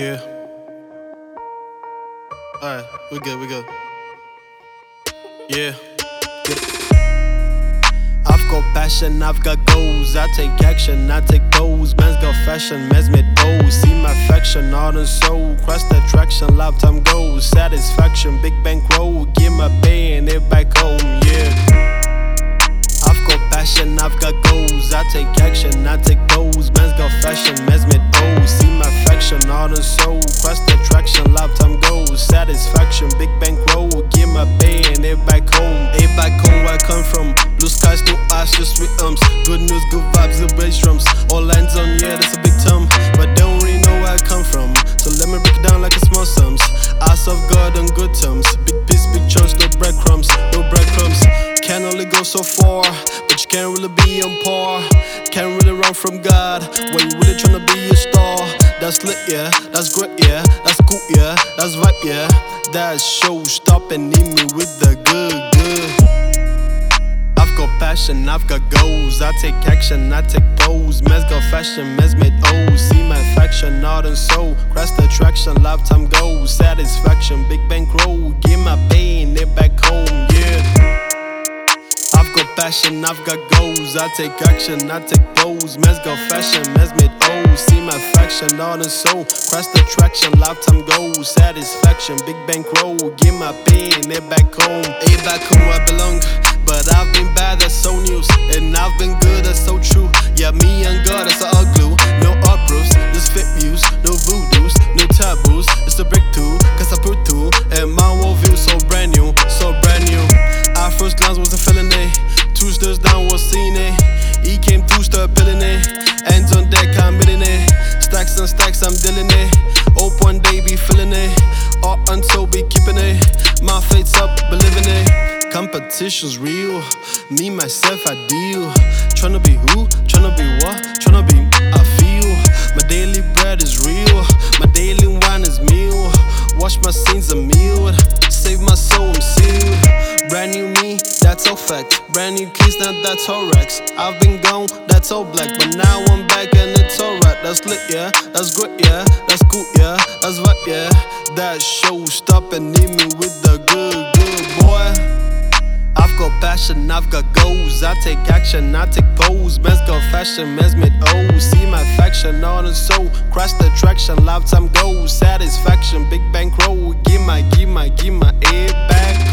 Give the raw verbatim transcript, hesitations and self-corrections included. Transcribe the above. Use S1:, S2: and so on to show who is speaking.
S1: here. Alright, we good, we good. Yeah. Get it. I've got passion, I've got goals. I take action, I take those. Man's got fashion, man's made O's. See my faction, heart and soul. Cross the traction, lifetime goals. Satisfaction, big bankroll. Give my pay and it back home, yeah. I've got passion, I've got goals. I take action, I take those. Man's got fashion, man's made O's. See my faction, heart and soul. Cross the traction, lifetime goals. Satisfaction, big bankroll. Give my pay and it back home. Hey, back home where I come from. Blue skies, no eyes, just sweet ums. Good news, good vibes, the bass drums. All lines on, yeah, that's a big term. But they don't really know where I come from. So let me break it down like a small sums. Eyes of God on good terms. Big piece, big chunks, no breadcrumbs, no breadcrumbs. Can only go so far, but you can't really be on par. Can't really run from God when you really tryna be a star. That's lit, yeah, that's great, yeah, that's cool, yeah, that's vibe, yeah. That's show, stop and need me with the good, good. I've got passion, I've got goals. I take action, I take those. Man's got fashion, man's made O's. See my faction, heart and soul. Cross the traction, lifetime goals. Satisfaction, big bankroll. Give my pay and it back home, yeah. I've got passion, I've got goals. I take action, I take those. Man's got fashion, man's made O's. See my faction, heart and soul. Cross the traction, lifetime goals. Satisfaction, big bankroll. Give my pay and it back home. Hey, back home where I belong. But I've been bad, that's so news. And I've been good, that's so true. Yeah, me and God, that's all glue. No art proofs, just fit views. No voodoos, no taboos. It's a breakthrough, cause I put through. And my worldview so brand new, so brand new. Our first glance wasn't feeling it. Two steps down was seeing it. He came through, started peeling it. Hands on deck, I'm hitting it. Stacks and stacks, I'm dealing it. Hope one day be feeling it. Art untold, be keeping it. My fate's up, believing it. Competition's real, me, myself, I deal. Tryna be who? Tryna be what? Tryna be, I feel. My daily bread is real, my daily wine is meal. Wash my sins a meal, save my soul, I'm sealed. Brand new me, that's all fact. Brand new keys, now that's all racks. I've been gone, that's all black. But now I'm back and it's alright. That's lit, yeah, that's great, yeah, that's cool, yeah, that's vibe, yeah. That show, stop and need me with the good, good boy. I've got passion, I've got goals. I take action, I take pose. Man's got fashion, man's made O's. See my faction, heart and soul. Cross the traction, lifetime goals. Satisfaction, big bankroll. Give my, give my, give my head back